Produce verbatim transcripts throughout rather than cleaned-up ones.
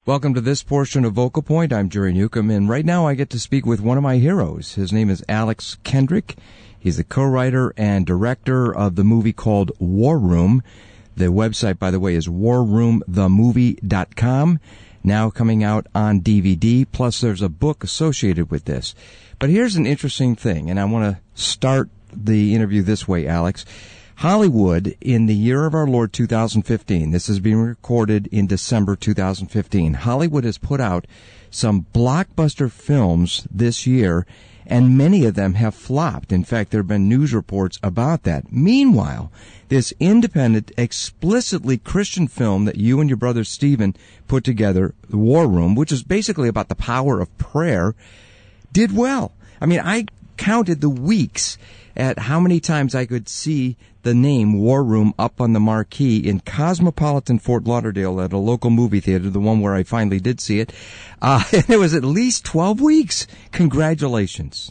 Welcome to this portion of Vocal Point. I'm Jerry Newcomb, and right now I get to speak with one of my heroes. His name is Alex Kendrick. He's the co-writer and director of the movie called War Room. The website, by the way, is war room the movie dot com, now coming out on D V D, plus there's a book associated with this. But here's an interesting thing, and I want to start the interview this way, Alex. Hollywood, in the year of our Lord two thousand fifteen, this is being recorded in December two thousand fifteen, Hollywood has put out some blockbuster films this year, and many of them have flopped. In fact, there have been news reports about that. Meanwhile, this independent, explicitly Christian film that you and your brother Stephen put together, The War Room, which is basically about the power of prayer, did well. I mean, I counted the weeks at how many times I could see the name War Room up on the marquee in Cosmopolitan Fort Lauderdale at a local movie theater, the one where I finally did see it. Uh, and it was at least twelve weeks. Congratulations.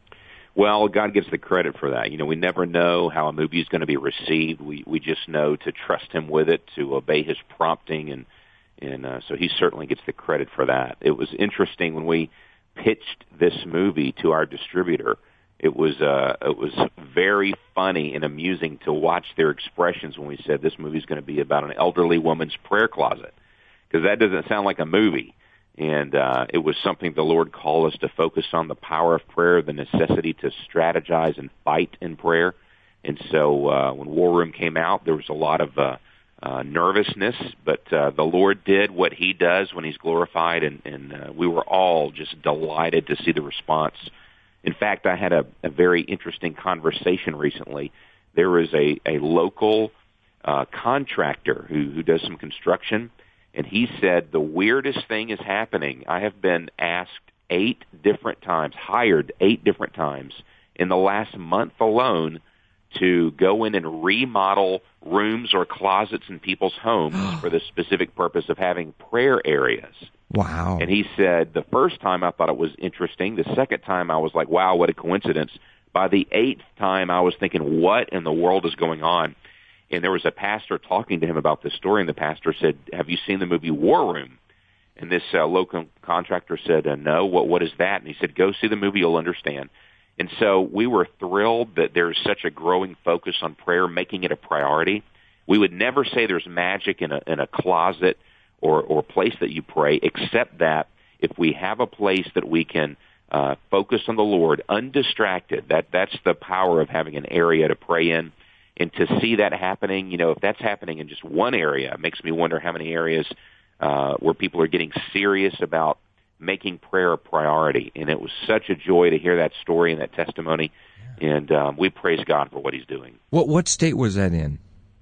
Well, God gets the credit for that. You know, we never know how a movie is going to be received. We we just know to trust Him with it, to obey His prompting, and and uh, so He certainly gets the credit for that. It was interesting when we pitched this movie to our distributor. It was uh, it was very funny and amusing to watch their expressions when we said this movie is going to be about an elderly woman's prayer closet, because that doesn't sound like a movie. And uh, it was something the Lord called us to focus on, the power of prayer, the necessity to strategize and fight in prayer. And so uh, when War Room came out, there was a lot of uh, uh, nervousness, but uh, the Lord did what He does when He's glorified, and, and uh, we were all just delighted to see the response. In fact, I had a, a very interesting conversation recently. There was a, a local uh, contractor who, who does some construction, and he said the weirdest thing is happening. I have been asked eight different times, hired eight different times in the last month alone to go in and remodel rooms or closets in people's homes for the specific purpose of having prayer areas. Wow. And he said, the first time I thought it was interesting. The second time I was like, wow, what a coincidence. By the eighth time, I was thinking, what in the world is going on? And there was a pastor talking to him about this story, and the pastor said, have you seen the movie War Room? And this uh, local contractor said, uh, no, what, what is that? And he said, go see the movie, you'll understand. And so we were thrilled that there's such a growing focus on prayer, making it a priority. We would never say there's magic in a, in a closet or, or place that you pray, except that if we have a place that we can uh, focus on the Lord, undistracted, that, that's the power of having an area to pray in. And to see that happening, you know, if that's happening in just one area, it makes me wonder how many areas uh, where people are getting serious about making prayer a priority. And it was such a joy to hear that story and that testimony. Yeah. And um, we praise God for what He's doing. What what state was that in?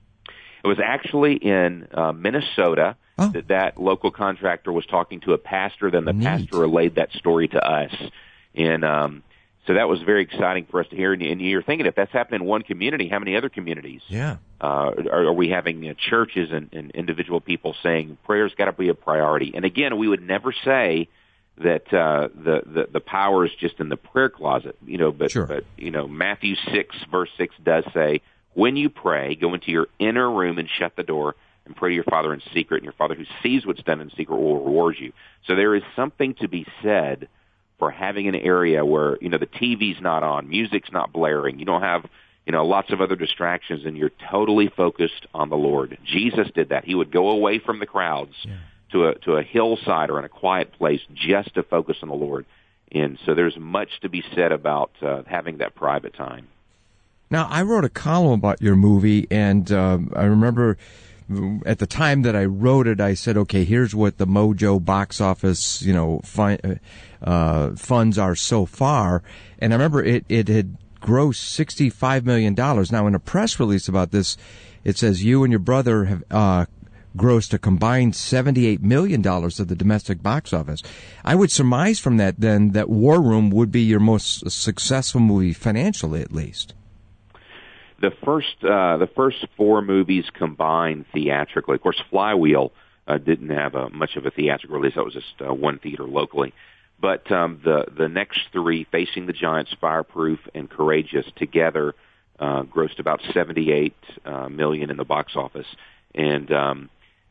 It was actually in uh, Minnesota. Oh. That that local contractor was talking to a pastor. Then the Neat. pastor relayed that story to us. And um, so that was very exciting for us to hear. And you're thinking, if that's happening in one community, how many other communities yeah. uh, are, are we having uh, churches and, and individual people saying prayer's got to be a priority? And again, we would never say that uh, the, the the power is just in the prayer closet, you know. But sure. but you know, Matthew six verse six does say, when you pray, go into your inner room and shut the door and pray to your Father in secret, and your Father who sees what's done in secret will reward you. So there is something to be said for having an area where, you know, the T V's not on, music's not blaring, you don't have, you know, lots of other distractions, and you're totally focused on the Lord. Jesus did that. He would go away from the crowds. Yeah. to a to a hillside or in a quiet place just to focus on the Lord. And so there's much to be said about uh, having that private time. Now, I wrote a column about your movie, and uh, I remember at the time that I wrote it, I said, okay, here's what the Mojo box office, you know, fi- uh, funds are so far. And I remember it, it had grossed sixty-five million dollars. Now, in a press release about this, it says you and your brother have uh, grossed a combined seventy-eight million dollars of the domestic box office. I would surmise from that, then, that War Room would be your most successful movie, financially at least. The first uh, the first four movies combined theatrically. Of course, Flywheel uh, didn't have a, much of a theatrical release. That was just uh, one theater locally. But um, the, the next three, Facing the Giants, Fireproof, and Courageous, together uh, grossed about seventy-eight uh, million dollars in the box office. And um,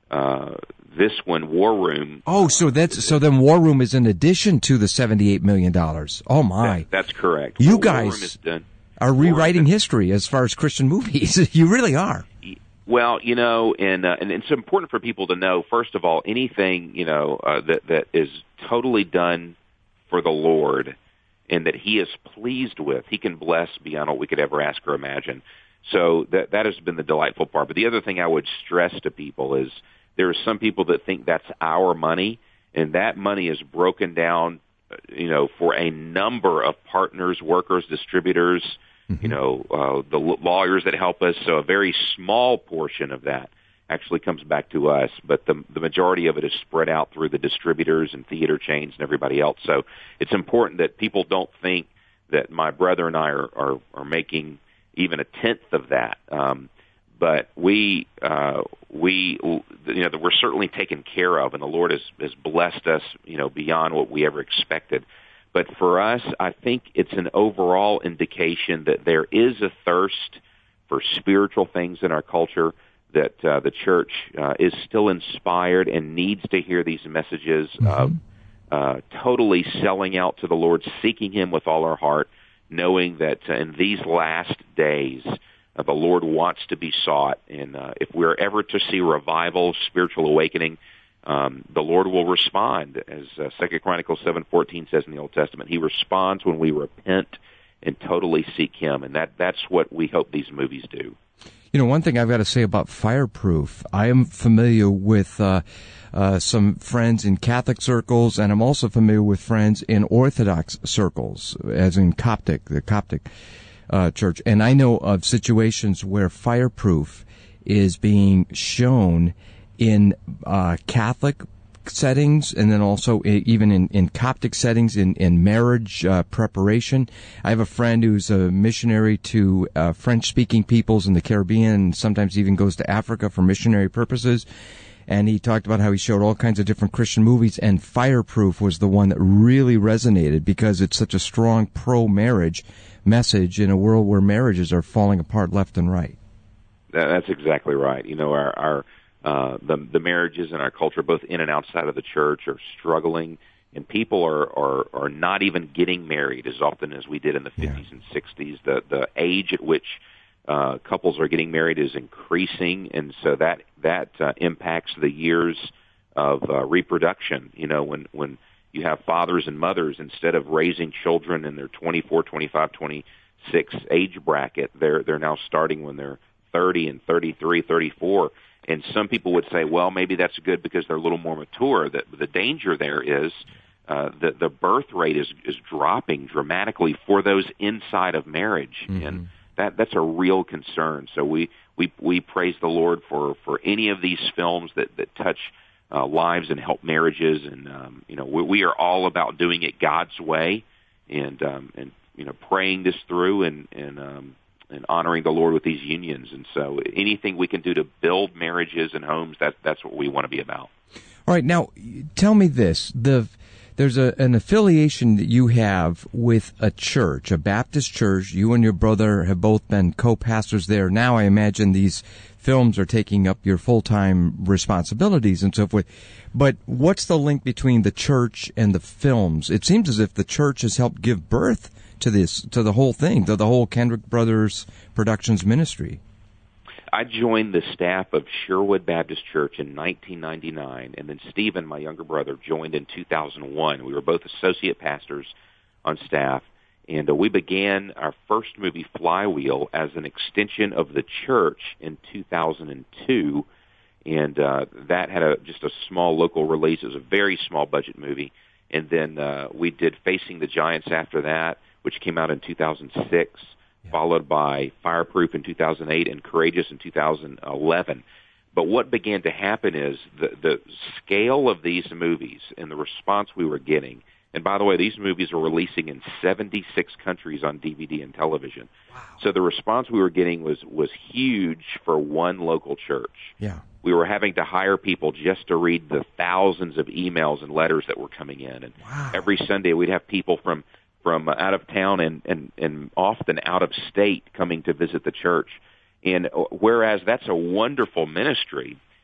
uh, this one, War Room. Oh, so that's so then War Room is in addition to the seventy-eight million dollars. Oh, my. That, that's correct. You well, guys done, are rewriting history as far as Christian movies. You really are. Well, you know, and, uh, and it's important for people to know, first of all, anything, you know, uh, that, that is totally done for the Lord and that He is pleased with, He can bless beyond what we could ever ask or imagine. So that that has been the delightful part. But the other thing I would stress to people is there are some people that think that's our money, and that money is broken down, you know, for a number of partners, workers, distributors, mm-hmm. you know, uh, the lawyers that help us. So a very small portion of that actually comes back to us, but the the majority of it is spread out through the distributors and theater chains and everybody else. So it's important that people don't think that my brother and I are are, are making even a tenth of that. Um, but we uh, we you know that we're certainly taken care of, and the Lord has has blessed us, you know, beyond what we ever expected. But for us, I think it's an overall indication that there is a thirst for spiritual things in our culture, that uh, the church uh, is still inspired and needs to hear these messages mm-hmm. of uh, totally selling out to the Lord, seeking Him with all our heart, knowing that uh, in these last days, uh, the Lord wants to be sought. And uh, if we're ever to see revival, spiritual awakening, um, the Lord will respond. As uh, Second Chronicles seven fourteen says in the Old Testament, He responds when we repent and totally seek Him. And that, that's what we hope these movies do. You know, one thing I've got to say about Fireproof, I am familiar with uh, uh, some friends in Catholic circles, and I'm also familiar with friends in Orthodox circles, as in Coptic, the Coptic uh, church. And I know of situations where Fireproof is being shown in uh, Catholic settings, and then also even in, in Coptic settings, in, in marriage uh, preparation. I have a friend who's a missionary to uh, French-speaking peoples in the Caribbean, and sometimes even goes to Africa for missionary purposes. And he talked about how he showed all kinds of different Christian movies, and Fireproof was the one that really resonated because it's such a strong pro-marriage message in a world where marriages are falling apart left and right. That's exactly right. You know, our... our Uh, the, the marriages in our culture, both in and outside of the church, are struggling, and people are, are, are not even getting married as often as we did in the fifties yeah. and sixties. The, the age at which uh, couples are getting married is increasing, and so that, that uh, impacts the years of uh, reproduction. You know, when, when you have fathers and mothers, instead of raising children in their twenty-four, twenty-five, twenty-six age bracket, they're, they're now starting when they're thirty and thirty-three, thirty-four. And some people would say, well, maybe that's good because they're a little more mature. The, the danger there is uh, that the birth rate is, is dropping dramatically for those inside of marriage. Mm-hmm. And that, that's a real concern. So we, we, we praise the Lord for, for any of these films that, that touch uh, lives and help marriages. And, um, you know, we, we are all about doing it God's way and, um, and you know, praying this through and, and um and honoring the Lord with these unions. And so anything we can do to build marriages and homes, that, that's what we want to be about. All right. Now, tell me this. The, there's a, an affiliation that you have with a church, a Baptist church. You and your brother have both been co-pastors there. Now I imagine these films are taking up your full-time responsibilities and so forth. But what's the link between the church and the films? It seems as if the church has helped give birth to this, to the whole thing, to the whole Kendrick Brothers Productions ministry. I joined the staff of Sherwood Baptist Church in nineteen ninety-nine, and then Stephen, my younger brother, joined in two thousand one. We were both associate pastors on staff, and uh, we began our first movie, Flywheel, as an extension of the church in two thousand two, and uh, that had a, just a small local release. It was a very small budget movie, and then uh, we did Facing the Giants after that, which came out in two thousand six, yeah. followed by Fireproof in two thousand eight and Courageous in two thousand eleven. But what began to happen is the, the scale of these movies and the response we were getting, and by the way, these movies are releasing in seventy-six countries on D V D and television. Wow. So the response we were getting was, was huge for one local church. Yeah. We were having to hire people just to read the thousands of emails and letters that were coming in. And wow. every Sunday we'd have people from from out of town and, and, and often out of state coming to visit the church. And whereas that's a wonderful ministry,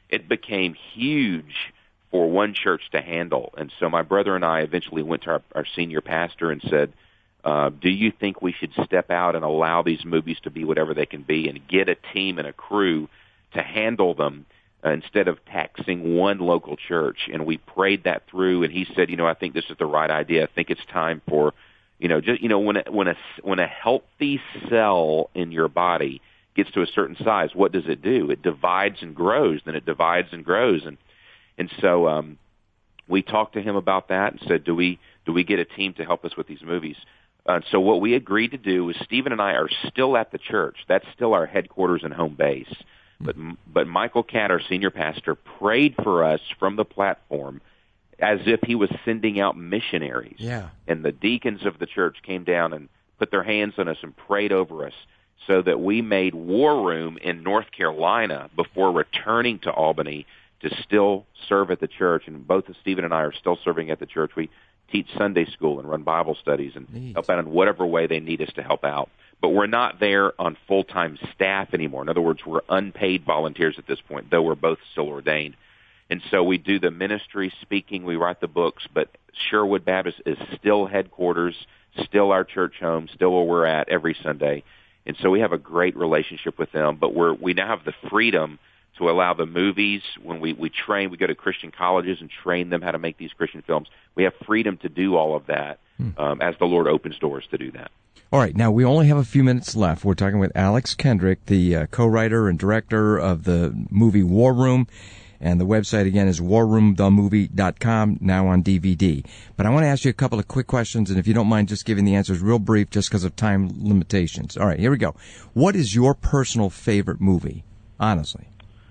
it became huge for one church to handle. And so my brother and I eventually went to our, our senior pastor and said, uh, do you think we should step out and allow these movies to be whatever they can be and get a team and a crew to handle them uh, instead of taxing one local church? And we prayed that through, and he said, you know, I think this is the right idea. I think it's time for, you know, just, you know, when a, when a, when a healthy cell in your body gets to a certain size, what does it do? It divides and grows, then it divides and grows. And, and so, um, we talked to him about that and said, do we, do we get a team to help us with these movies? Uh, so what we agreed to do was Stephen and I are still at the church. That's still our headquarters and home base. But, but Michael Catt, our senior pastor, prayed for us from the platform as if he was sending out missionaries. Yeah. And the deacons of the church came down and put their hands on us and prayed over us so that we made War Room in North Carolina before returning to Albany to still serve at the church. And both Stephen and I are still serving at the church. We teach Sunday school and run Bible studies and Neat. help out in whatever way they need us to help out. But we're not there on full-time staff anymore. In other words, we're unpaid volunteers at this point, though we're both still ordained. And so we do the ministry speaking, we write the books, but Sherwood Baptist is still headquarters, still our church home, still where we're at every Sunday. And so we have a great relationship with them, but we're, we now have the freedom to allow the movies. When we, we train, we go to Christian colleges and train them how to make these Christian films. We have freedom to do all of that um, as the Lord opens doors to do that. All right, now we only have a few minutes left. We're talking with Alex Kendrick, the uh, co-writer and director of the movie War Room, and the website again is war room the movie dot com, now on D V D. But I want to ask you a couple of quick questions, and if you don't mind just giving the answers real brief just because of time limitations. All right, here we go. What is your personal favorite movie, honestly?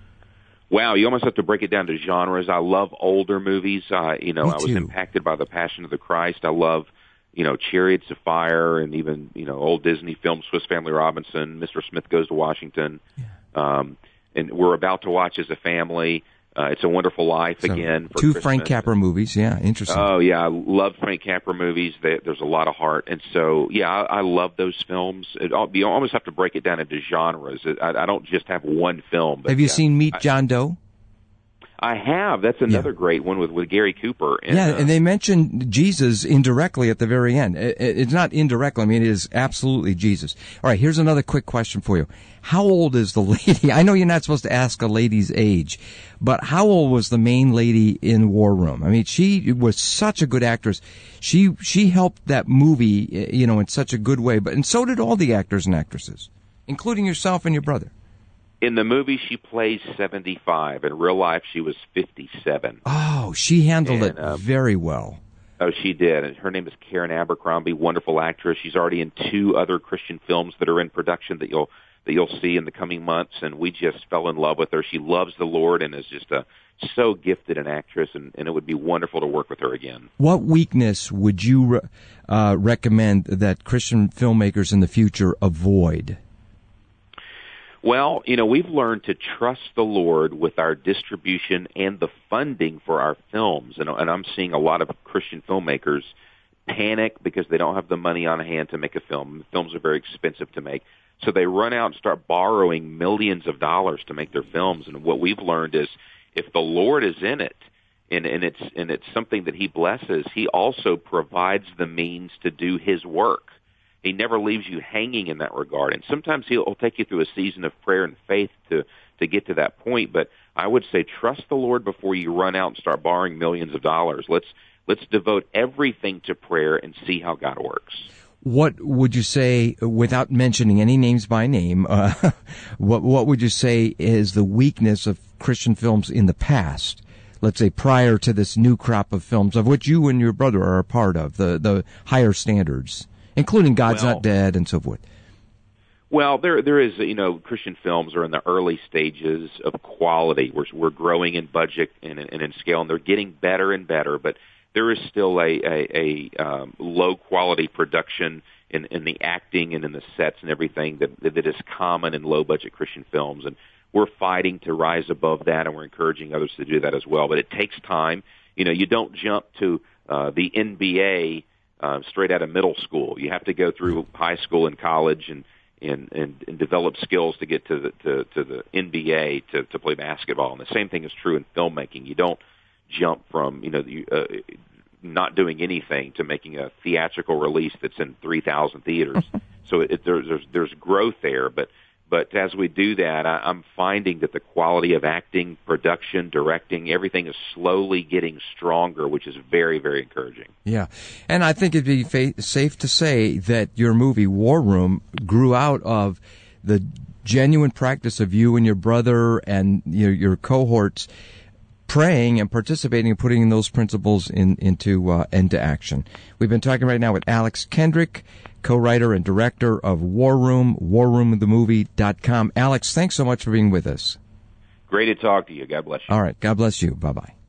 Wow, you almost have to break it down to genres. I love older movies. Uh, you know, I was impacted by The Passion of the Christ. I love, you know, Chariots of Fire and even, you know, old Disney films, Swiss Family Robinson, Mister Smith Goes to Washington. Yeah. Um, and we're about to watch as a family. Uh, It's a Wonderful Life so for two Christmas. Frank Capra movies. Yeah, interesting. Oh, yeah, I love Frank Capra movies. They, there's a lot of heart. And so, yeah, I, I love those films. It, you almost have to break it down into genres. It, I, I don't just have one film. But have you yeah, seen Meet I, John Doe? I have. That's another yeah. great one with, with Gary Cooper. And, yeah, uh, and they mention Jesus indirectly at the very end. It, it's not indirectly. I mean, it is absolutely Jesus. All right, here's another quick question for you. How old is the lady? I know you're not supposed to ask a lady's age, but how old was the main lady in War Room? I mean, she was such a good actress. She she helped that movie, you know, in such a good way. But and so did all the actors and actresses, including yourself and your brother. In the movie, she plays seventy-five. In real life, she was fifty-seven. Oh, she handled and, it um, very well. Oh, she did. And her name is Karen Abercrombie, wonderful actress. She's already in two other Christian films that are in production that you'll that you'll see in the coming months. And we just fell in love with her. She loves the Lord and is just a so gifted an actress. And, and it would be wonderful to work with her again. What weakness would you uh, recommend that Christian filmmakers in the future avoid? Well, you know, we've learned to trust the Lord with our distribution and the funding for our films. And, and I'm seeing a lot of Christian filmmakers panic because they don't have the money on hand to make a film. Films are very expensive to make. So they run out and start borrowing millions of dollars to make their films. And what we've learned is if the Lord is in it, and, and it's and it's something that He blesses, He also provides the means to do His work. He never leaves you hanging in that regard. And sometimes he'll take you through a season of prayer and faith to, to get to that point. But I would say trust the Lord before you run out and start borrowing millions of dollars. Let's let's devote everything to prayer and see how God works. What would you say, without mentioning any names by name, uh, what what would you say is the weakness of Christian films in the past? Let's say prior to this new crop of films, of which you and your brother are a part of, the, the higher standards, including God's well, Not Dead and so forth. Well, there there is, you know, Christian films are in the early stages of quality. We're, we're growing in budget and, and in scale, and they're getting better and better, but there is still a, a, a um, low-quality production in, in the acting and in the sets and everything that, that is common in low-budget Christian films, and we're fighting to rise above that, and we're encouraging others to do that as well. But it takes time. You know, you don't jump to uh, the N B A Uh, straight out of middle school. You have to go through high school and college and, and, and, and develop skills to get to the to, to the N B A to, to play basketball. And the same thing is true in filmmaking. You don't jump from you know the, uh, not doing anything to making a theatrical release that's in three thousand theaters. So it, there's, there's there's growth there, but but as we do that, I, I'm finding that the quality of acting, production, directing, everything is slowly getting stronger, which is very, very encouraging. Yeah, and I think it'd be fa- safe to say that your movie War Room grew out of the genuine practice of you and your brother and your, your cohorts praying and participating and putting those principles in, into uh, into action. We've been talking right now with Alex Kendrick, co-writer and director of War Room, war room the movie dot com. Alex, thanks so much for being with us. Great to talk to you. God bless you. All right. God bless you. Bye-bye.